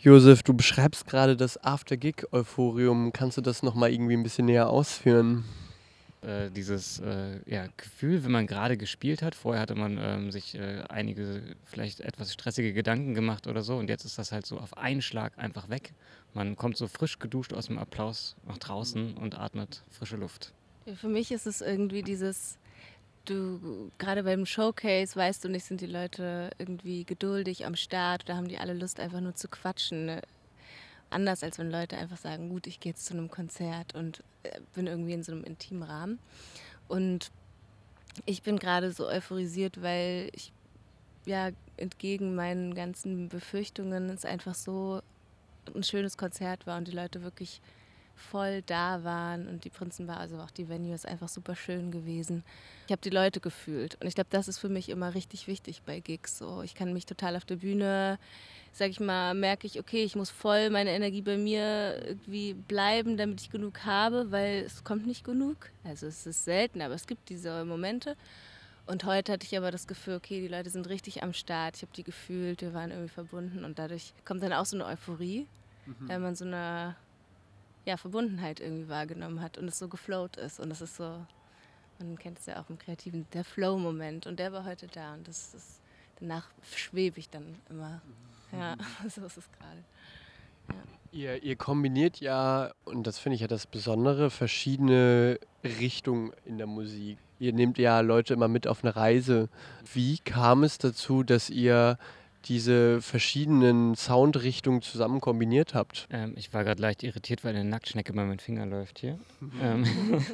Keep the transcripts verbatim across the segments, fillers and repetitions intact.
Josef, du beschreibst gerade das After-Gig-Euphorium. Kannst du das noch mal irgendwie ein bisschen näher ausführen? Äh, dieses äh, ja, Gefühl, wenn man gerade gespielt hat. Vorher hatte man ähm, sich äh, einige vielleicht etwas stressige Gedanken gemacht oder so und jetzt ist das halt so auf einen Schlag einfach weg. Man kommt so frisch geduscht aus dem Applaus nach draußen und atmet frische Luft. Ja, für mich ist es irgendwie dieses, du, gerade beim Showcase, weißt du nicht, sind die Leute irgendwie geduldig am Start oder haben die alle Lust, einfach nur zu quatschen. Ne? Anders als wenn Leute einfach sagen, gut, ich gehe jetzt zu einem Konzert und äh, bin irgendwie in so einem intimen Rahmen. Und ich bin gerade so euphorisiert, weil ich ja entgegen meinen ganzen Befürchtungen es einfach so ein schönes Konzert war und die Leute wirklich voll da waren und die Prinzenbar, also auch die Venue ist einfach super schön gewesen. Ich habe die Leute gefühlt und ich glaube, das ist für mich immer richtig wichtig bei Gigs. So, ich kann mich total auf der Bühne, sag ich mal, merke ich, okay, ich muss voll meine Energie bei mir irgendwie bleiben, damit ich genug habe, weil es kommt nicht genug. Also es ist selten, aber es gibt diese Momente. Und heute hatte ich aber das Gefühl, okay, die Leute sind richtig am Start. Ich habe die gefühlt, wir waren irgendwie verbunden und dadurch kommt dann auch so eine Euphorie, mhm. weil man so eine ja, Verbundenheit irgendwie wahrgenommen hat und es so geflowt ist. Und das ist so, man kennt es ja auch im Kreativen, der Flow-Moment. Und der war heute da und das ist, danach schwebe ich dann immer. Ja, so ist es gerade. Ja. Ihr, ihr kombiniert ja, und das finde ich ja das Besondere, verschiedene Richtungen in der Musik. Ihr nehmt ja Leute immer mit auf eine Reise. Wie kam es dazu, dass ihr diese verschiedenen Soundrichtungen zusammen kombiniert habt? Ähm, ich war gerade leicht irritiert, weil eine Nacktschnecke bei meinem Finger läuft hier. ähm,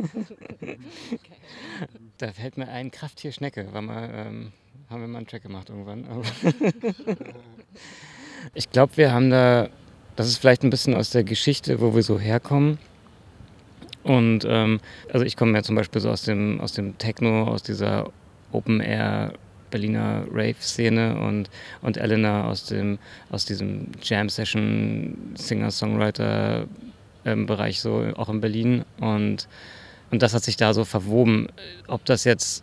da fällt mir ein, Krafttier Schnecke. War mal, ähm, haben wir mal einen Track gemacht irgendwann. Ich glaube, wir haben da, das ist vielleicht ein bisschen aus der Geschichte, wo wir so herkommen. Und ähm, also ich komme ja zum Beispiel so aus dem, aus dem Techno, aus dieser Open-Air Berliner Rave-Szene und, und Elena aus, dem, aus diesem Jam-Session Singer-Songwriter-Bereich ähm, so auch in Berlin. Und, und das hat sich da so verwoben. Ob das jetzt,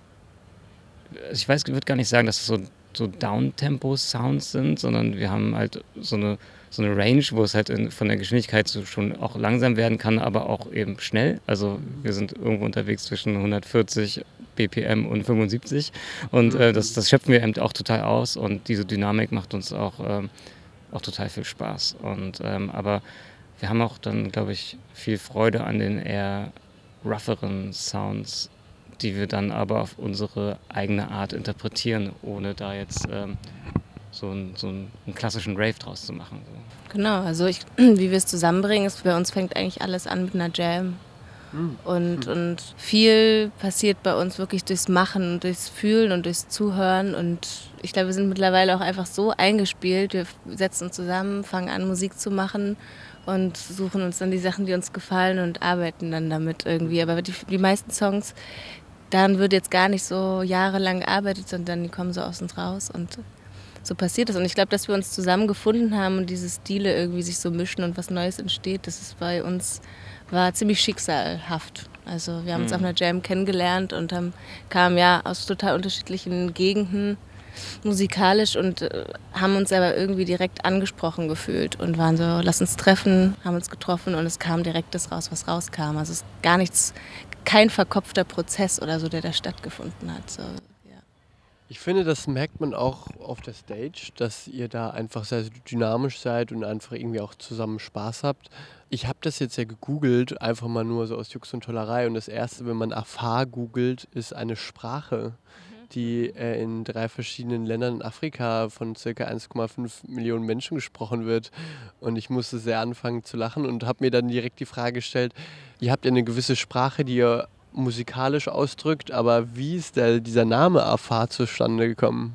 ich weiß, ich würde gar nicht sagen, dass es so, so Downtempo-Sounds sind, sondern wir haben halt so eine so eine Range, wo es halt in, von der Geschwindigkeit so schon auch langsam werden kann, aber auch eben schnell. Also wir sind irgendwo unterwegs zwischen hundertvierzig B P M und fünfundsiebzig und äh, das, das schöpfen wir eben auch total aus und diese Dynamik macht uns auch, ähm, auch total viel Spaß. Und, ähm, aber wir haben auch dann, glaube ich, viel Freude an den eher rougheren Sounds, die wir dann aber auf unsere eigene Art interpretieren, ohne da jetzt ähm, so, ein, so einen, einen klassischen Rave draus zu machen. So. Genau, also ich, wie wir es zusammenbringen, ist, bei uns fängt eigentlich alles an mit einer Jam. Und, und viel passiert bei uns wirklich durchs Machen, durchs Fühlen und durchs Zuhören. Und ich glaube, wir sind mittlerweile auch einfach so eingespielt. Wir setzen uns zusammen, fangen an, Musik zu machen und suchen uns dann die Sachen, die uns gefallen und arbeiten dann damit irgendwie. Aber die, die meisten Songs, daran wird jetzt gar nicht so jahrelang gearbeitet, sondern die kommen so aus uns raus und so passiert es. Und ich glaube, dass wir uns zusammengefunden haben und diese Stile irgendwie sich so mischen und was Neues entsteht, das ist bei uns war ziemlich schicksalhaft. Also wir haben uns mhm. auf einer Jam kennengelernt und haben, kamen ja aus total unterschiedlichen Gegenden musikalisch und äh, haben uns aber irgendwie direkt angesprochen gefühlt und waren so, lass uns treffen, haben uns getroffen und es kam direkt das raus, was rauskam. Also es ist gar nichts, kein verkopfter Prozess oder so, der da stattgefunden hat. So. Ich finde, das merkt man auch auf der Stage, dass ihr da einfach sehr dynamisch seid und einfach irgendwie auch zusammen Spaß habt. Ich habe das jetzt ja gegoogelt, einfach mal nur so aus Jux und Tollerei. Und das Erste, wenn man Afar googelt, ist eine Sprache, die äh, in drei verschiedenen Ländern in Afrika von ca. eins Komma fünf Millionen Menschen gesprochen wird. Und ich musste sehr anfangen zu lachen und habe mir dann direkt die Frage gestellt, ihr habt ja eine gewisse Sprache, die ihr musikalisch ausdrückt, aber wie ist der, dieser Name Afar zustande gekommen?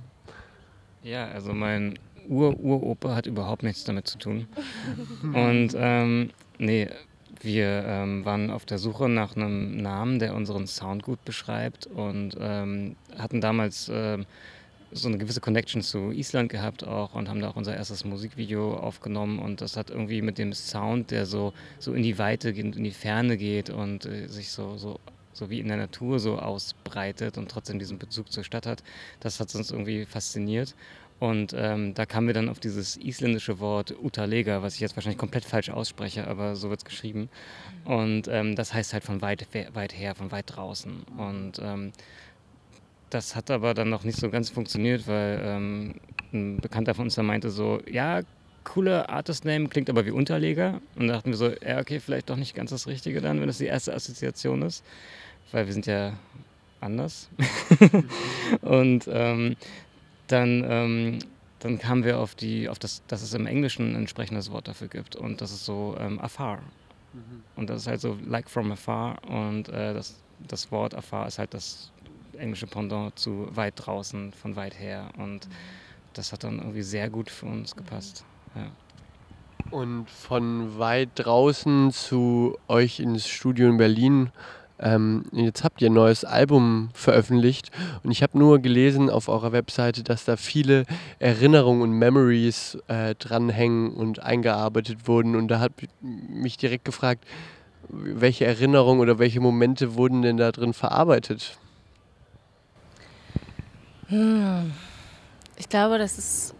Ja, also mein Ur-Uropa hat überhaupt nichts damit zu tun. Und ähm, nee, wir ähm, waren auf der Suche nach einem Namen, der unseren Sound gut beschreibt und ähm, hatten damals ähm, so eine gewisse Connection zu Island gehabt auch und haben da auch unser erstes Musikvideo aufgenommen und das hat irgendwie mit dem Sound, der so, so in die Weite geht, in die Ferne geht und äh, sich so, so so wie in der Natur so ausbreitet und trotzdem diesen Bezug zur Stadt hat, das hat uns irgendwie fasziniert. Und ähm, da kamen wir dann auf dieses isländische Wort Utalega, was ich jetzt wahrscheinlich komplett falsch ausspreche, aber so wird es geschrieben. Und ähm, das heißt halt von weit, weit her, von weit draußen. Und ähm, das hat aber dann noch nicht so ganz funktioniert, weil ähm, ein Bekannter von uns da meinte so, ja, cooler Artist-Name, klingt aber wie Unterleger. Und da dachten wir so, ja, okay, vielleicht doch nicht ganz das Richtige dann, wenn das die erste Assoziation ist. Weil wir sind ja anders. Und ähm, dann, ähm, dann kamen wir auf, die, auf das, dass es im Englischen ein entsprechendes Wort dafür gibt. Und das ist so ähm, afar. Mhm. Und das ist halt so like from afar. Und äh, das, das Wort afar ist halt das englische Pendant zu weit draußen, von weit her. Und das hat dann irgendwie sehr gut für uns gepasst. Ja. Und von weit draußen zu euch ins Studio in Berlin. Ähm, jetzt habt ihr ein neues Album veröffentlicht und ich habe nur gelesen auf eurer Webseite, dass da viele Erinnerungen und Memories äh, dranhängen und eingearbeitet wurden. Und da hat mich direkt gefragt, welche Erinnerungen oder welche Momente wurden denn da drin verarbeitet? Hm. Ich glaube, das ist.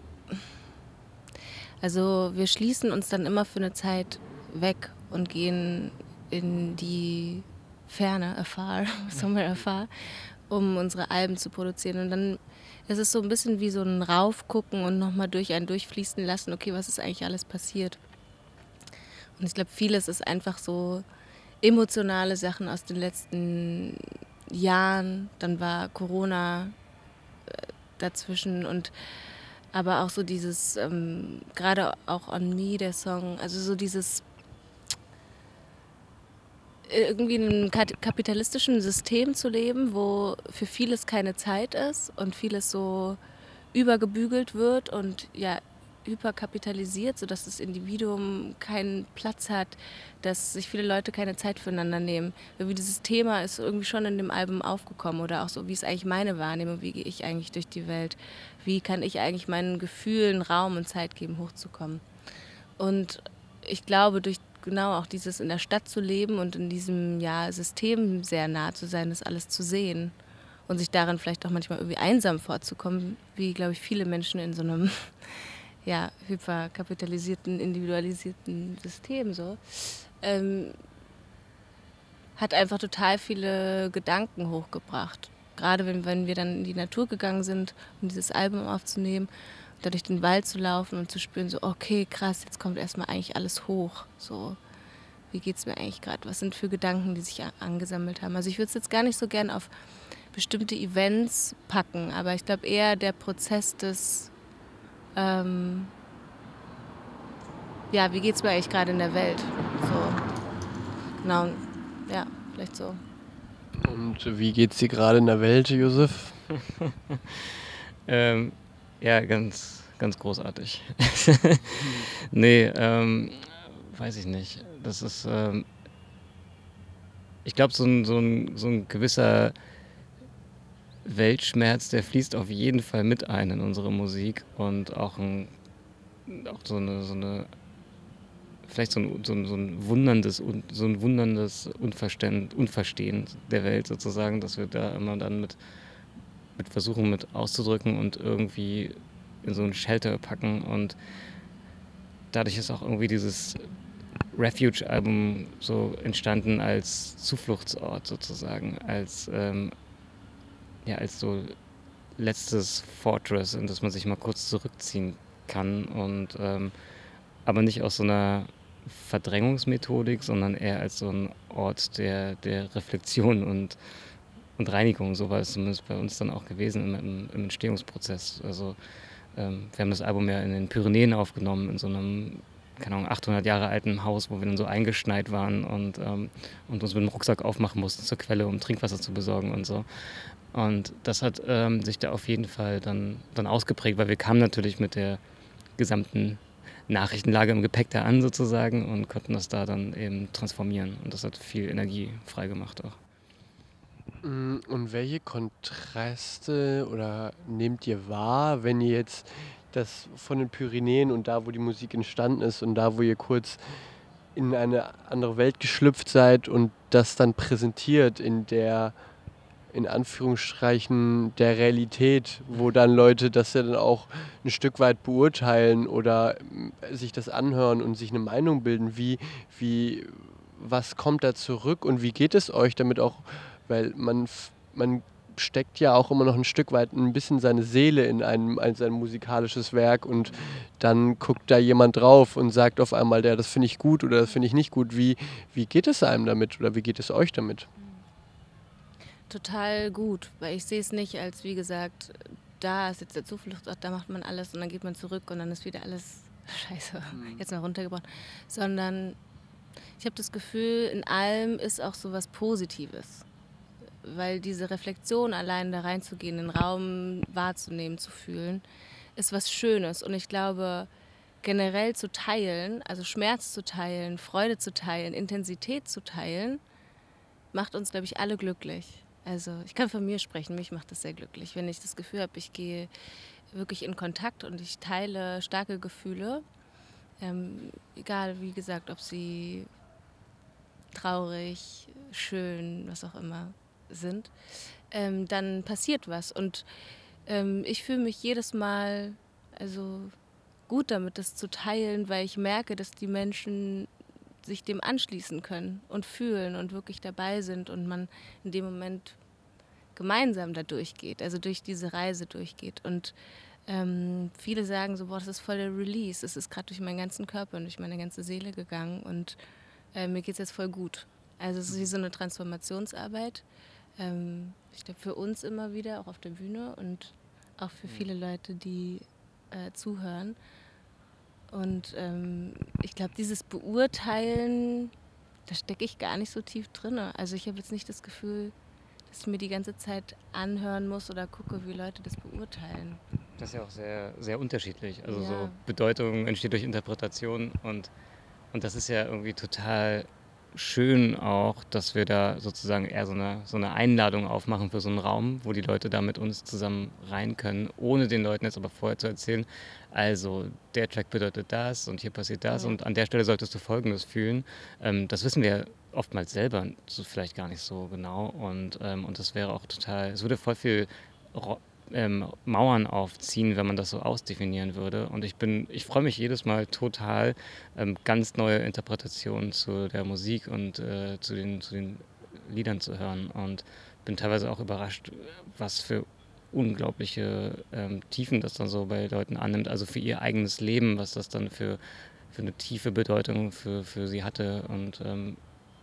Also, wir schließen uns dann immer für eine Zeit weg und gehen in die Ferne, afar, somewhere afar, um unsere Alben zu produzieren. Und dann ist es so ein bisschen wie so ein Raufgucken und nochmal durch einen durchfließen lassen, okay, was ist eigentlich alles passiert? Und ich glaube, vieles ist einfach so emotionale Sachen aus den letzten Jahren. Dann war Corona äh, dazwischen und aber auch so dieses, ähm, gerade auch On Me, der Song, also so dieses irgendwie in einem kapitalistischen System zu leben, wo für vieles keine Zeit ist und vieles so übergebügelt wird und ja hyperkapitalisiert, sodass das Individuum keinen Platz hat, dass sich viele Leute keine Zeit füreinander nehmen. Wie dieses Thema ist irgendwie schon in dem Album aufgekommen oder auch so, wie ist eigentlich meine Wahrnehmung, wie gehe ich eigentlich durch die Welt, wie kann ich eigentlich meinen Gefühlen Raum und Zeit geben, hochzukommen. Und ich glaube, durch genau auch dieses in der Stadt zu leben und in diesem ja, System sehr nah zu sein, das alles zu sehen und sich darin vielleicht auch manchmal irgendwie einsam vorzukommen, wie, glaube ich, viele Menschen in so einem ja, hyperkapitalisierten, individualisierten System so, ähm, hat einfach total viele Gedanken hochgebracht. Gerade wenn, wenn wir dann in die Natur gegangen sind, um dieses Album aufzunehmen, da durch den Wald zu laufen und zu spüren, so, okay, krass, jetzt kommt erstmal eigentlich alles hoch. So, wie geht's mir eigentlich gerade? Was sind für Gedanken, die sich a- angesammelt haben? Also ich würde es jetzt gar nicht so gern auf bestimmte Events packen, aber ich glaube eher der Prozess des, ähm, ja, wie geht's mir eigentlich gerade in der Welt? So, genau, ja, vielleicht so. Und wie geht's dir gerade in der Welt, Josef? ähm, ja, ganz, ganz großartig. nee, ähm, weiß ich nicht. Das ist, ähm, ich glaube, so ein, so, ein, so ein gewisser Weltschmerz, der fließt auf jeden Fall mit ein in unsere Musik und auch, ein, auch so eine, so eine vielleicht so ein, so ein, so ein wunderndes, so ein wunderndes Unverstehen, Unverstehen der Welt sozusagen, dass wir da immer dann mit, mit versuchen mit auszudrücken und irgendwie in so ein Shelter packen und dadurch ist auch irgendwie dieses Refuge-Album so entstanden als Zufluchtsort sozusagen, als, ähm, ja, als so letztes Fortress, in das man sich mal kurz zurückziehen kann und ähm, aber nicht aus so einer Verdrängungsmethodik, sondern eher als so ein Ort der, der Reflexion und, und Reinigung. So war es zumindest bei uns dann auch gewesen im, im, im Entstehungsprozess. Also ähm, wir haben das Album ja in den Pyrenäen aufgenommen, in so einem, keine Ahnung, achthundert Jahre alten Haus, wo wir dann so eingeschneit waren und, ähm, und uns mit dem Rucksack aufmachen mussten zur Quelle, um Trinkwasser zu besorgen und so. Und das hat ähm, sich da auf jeden Fall dann, dann ausgeprägt, weil wir kamen natürlich mit der gesamten Nachrichtenlage im Gepäck da an sozusagen und konnten das da dann eben transformieren. Und das hat viel Energie freigemacht auch. Und welche Kontraste oder nehmt ihr wahr, wenn ihr jetzt das von den Pyrenäen und da, wo die Musik entstanden ist und da, wo ihr kurz in eine andere Welt geschlüpft seid und das dann präsentiert in der in Anführungsstrichen der Realität, wo dann Leute das ja dann auch ein Stück weit beurteilen oder mm, sich das anhören und sich eine Meinung bilden, wie, wie, was kommt da zurück und wie geht es euch damit auch, weil man, f- man steckt ja auch immer noch ein Stück weit ein bisschen seine Seele in ein, ein sein musikalisches Werk und dann guckt da jemand drauf und sagt auf einmal, ja, das finde ich gut oder das finde ich nicht gut. Wie, wie geht es einem damit oder wie geht es euch damit? Total gut, weil ich sehe es nicht als, wie gesagt, da ist jetzt der Zufluchtsort, da macht man alles und dann geht man zurück und dann ist wieder alles scheiße, jetzt mal runtergebrochen, sondern ich habe das Gefühl, in allem ist auch so was Positives, weil diese Reflexion allein da reinzugehen, den Raum wahrzunehmen, zu fühlen, ist was Schönes und ich glaube, generell zu teilen, also Schmerz zu teilen, Freude zu teilen, Intensität zu teilen, macht uns, glaube ich, alle glücklich. Also ich kann von mir sprechen, mich macht das sehr glücklich, wenn ich das Gefühl habe, ich gehe wirklich in Kontakt und ich teile starke Gefühle, ähm, egal, wie gesagt, ob sie traurig, schön, was auch immer sind, ähm, dann passiert was. Und ähm, ich fühle mich jedes Mal also gut damit, das zu teilen, weil ich merke, dass die Menschen sich dem anschließen können und fühlen und wirklich dabei sind und man in dem Moment gemeinsam da durchgeht, also durch diese Reise durchgeht. Und ähm, viele sagen so, boah, das ist voll der Release, es ist gerade durch meinen ganzen Körper und durch meine ganze Seele gegangen und äh, mir geht es jetzt voll gut. Also es ist wie so eine Transformationsarbeit, ähm, ich glaube für uns immer wieder, auch auf der Bühne und auch für viele Leute, die äh, zuhören. Und ähm, ich glaube, dieses Beurteilen, da stecke ich gar nicht so tief drin. Also ich habe jetzt nicht das Gefühl, dass ich mir die ganze Zeit anhören muss oder gucke, wie Leute das beurteilen. Das ist ja auch sehr, sehr unterschiedlich. Also Ja. so Bedeutung entsteht durch Interpretation und, und das ist ja irgendwie total schön auch, dass wir da sozusagen eher so eine, so eine Einladung aufmachen für so einen Raum, wo die Leute da mit uns zusammen rein können, ohne den Leuten jetzt aber vorher zu erzählen, also der Track bedeutet das und hier passiert das Ja. und an der Stelle solltest du Folgendes fühlen. Ähm, das wissen wir oftmals selber so vielleicht gar nicht so genau und, ähm, und das wäre auch total, es würde voll viel Ro- ähm, Mauern aufziehen, wenn man das so ausdefinieren würde. Und ich bin, ich freue mich jedes Mal total, ähm, ganz neue Interpretationen zu der Musik und äh, zu den, zu den Liedern zu hören. Und bin teilweise auch überrascht, was für unglaubliche ähm, Tiefen das dann so bei Leuten annimmt. Also für ihr eigenes Leben, was das dann für, für eine tiefe Bedeutung für, für sie hatte. Und ähm,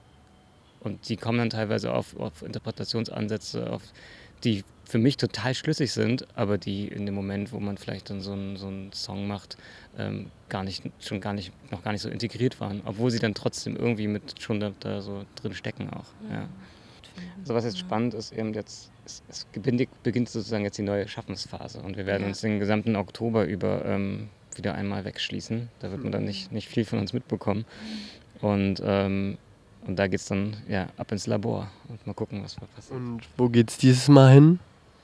und die kommen dann teilweise auf, auf Interpretationsansätze, auf, die für mich total schlüssig sind, aber die in dem Moment, wo man vielleicht dann so einen, so einen Song macht, ähm, gar nicht, schon gar nicht, noch gar nicht so integriert waren, obwohl sie dann trotzdem irgendwie mit schon da, da so drin stecken auch. Ja. Also was jetzt spannend ist, eben jetzt, es, es beginnt, beginnt sozusagen jetzt die neue Schaffensphase und wir werden Ja. uns den gesamten Oktober über ähm, wieder einmal wegschließen. Da wird man dann nicht, nicht viel von uns mitbekommen. Und ähm, und da geht es dann ja, ab ins Labor und mal gucken, was da passiert. Und wo geht's dieses Mal hin?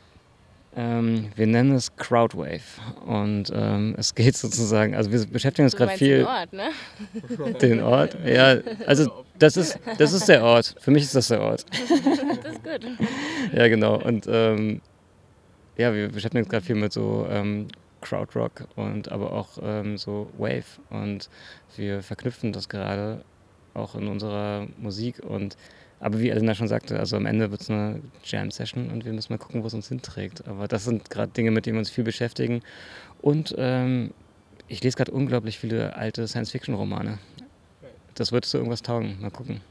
Ähm, wir nennen es Crowdwave und ähm, es geht sozusagen, also wir beschäftigen uns Du gerade meinst viel den Ort, ne? den Ort. Ja, also das ist, das ist der Ort. Für mich ist das der Ort. Das ist gut. Ja, genau. Und ähm, ja, wir beschäftigen uns gerade viel mit so ähm, Crowdrock und aber auch ähm, so Wave und wir verknüpfen das gerade auch in unserer Musik und aber wie Elena schon sagte, also am Ende wird es eine Jam-Session und wir müssen mal gucken, wo es uns hinträgt. Aber das sind gerade Dinge, mit denen wir uns viel beschäftigen. Und ähm, ich lese gerade unglaublich viele alte Science-Fiction-Romane. Das wird zu irgendwas taugen. Mal gucken.